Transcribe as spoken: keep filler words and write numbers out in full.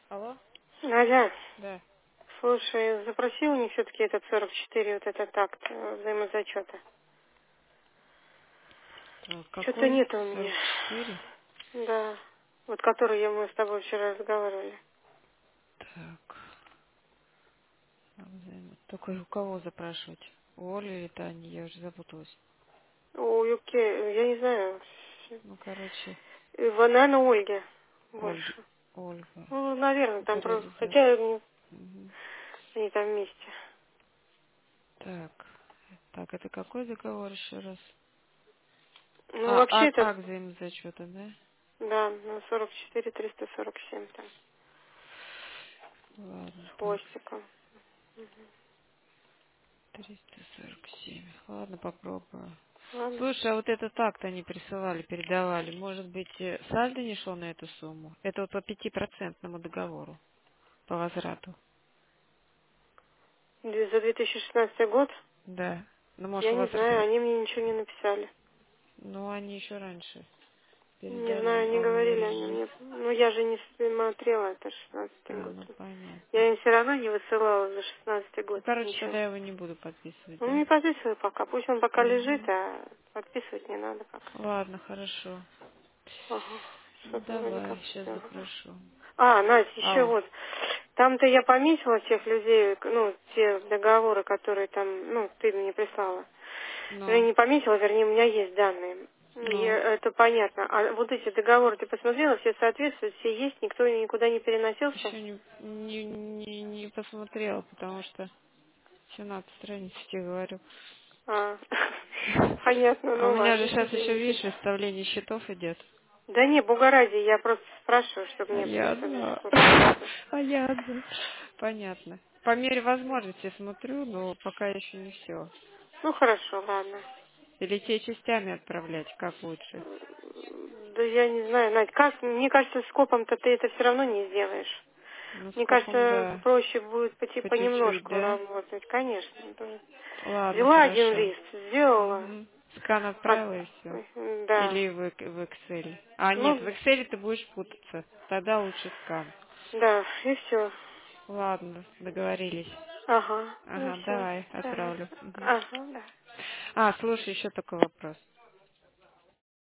Алло? Надя, Да. слушай, запроси у них все-таки этот сорок четыре, вот этот акт э, взаимозачета. Так, Что-то какой? нет у меня. сорок четыре? Да. Вот который я- мы с тобой вчера разговаривали. Так. а, взаимо- Только у кого запрашивать? У Оли или Тани? Я уже запуталась. У Юке, я не знаю. Ну, короче, Его, наверное, у Ольги Ольги. больше. Ольга. Ну, наверное, там Это просто... реализация. Хотя они, Мгм. они там вместе. Так. Так, это какой договор еще раз? Ну, А, вообще акт, это, акт взаимозачета, да? да, на сорок четыре триста сорок семь там, Ладно, с так. хвостиком. триста сорок семь. Ладно, попробую. Ладно. Слушай, а вот этот акт они присылали, передавали. Может быть, э, сальдо не шло на эту сумму? Это вот по пятипроцентному договору по возврату. Две- За две тысячи шестнадцатый год, Да. Ну, может, я у не вас... знаю, рас- они мне ничего не написали. Ну, они еще раньше Не передали, знаю, не а у меня говорили они резерв. мне. Ну, я же не смотрела, это А, шестнадцатый год. ну, понятно. Я им все равно не высылала за шестнадцатый Ну, год короче, тогда ничего. я его не буду подписывать, Ну, да? не подписывай пока. Пусть он пока лежит, Угу. а подписывать не надо пока. Ладно, хорошо. Ага. Ну, Что-то вроде как давай, сейчас все. запрошу. А, Настя, еще Алло. вот. Там-то я пометила тех людей, ну, те договоры, которые там, ну, ты мне прислала. Я Ну, не пометила, вернее, у меня есть данные. И ну. это понятно. А вот эти договоры ты посмотрела, все соответствуют, все есть, никто никуда не переносился? Еще не, не, не, не посмотрела, потому что семнадцать страниц, я тебе говорю. А, понятно, А у ну меня ладно, же сейчас еще, извините. видишь, выставление счетов идет. Да не, бога ради, я просто спрашиваю, чтобы А мне я просто в одна. курсе было. А я одна. Понятно. По мере возможности смотрю, но пока еще не все. Ну хорошо, ладно. Или те частями отправлять, как лучше. Да я не знаю, Надь, как, мне кажется, с копом-то ты это все равно не сделаешь. Ну, Мне скопом, кажется, да. проще будет по, По чуть-чуть, понемножку да? работать, конечно. Это- Ладно, Взяла один хорошо. лист, сделала. Угу. Скан От- отправила и все. Да. Или в, эк- в Excel. А, нет, в Ну, Excel ты будешь путаться. Тогда лучше скан. да, и все. Ладно, договорились. Ага, ну Ага, все, давай, давай. отправлю. Мгм. Ага, да. А, слушай, еще такой вопрос.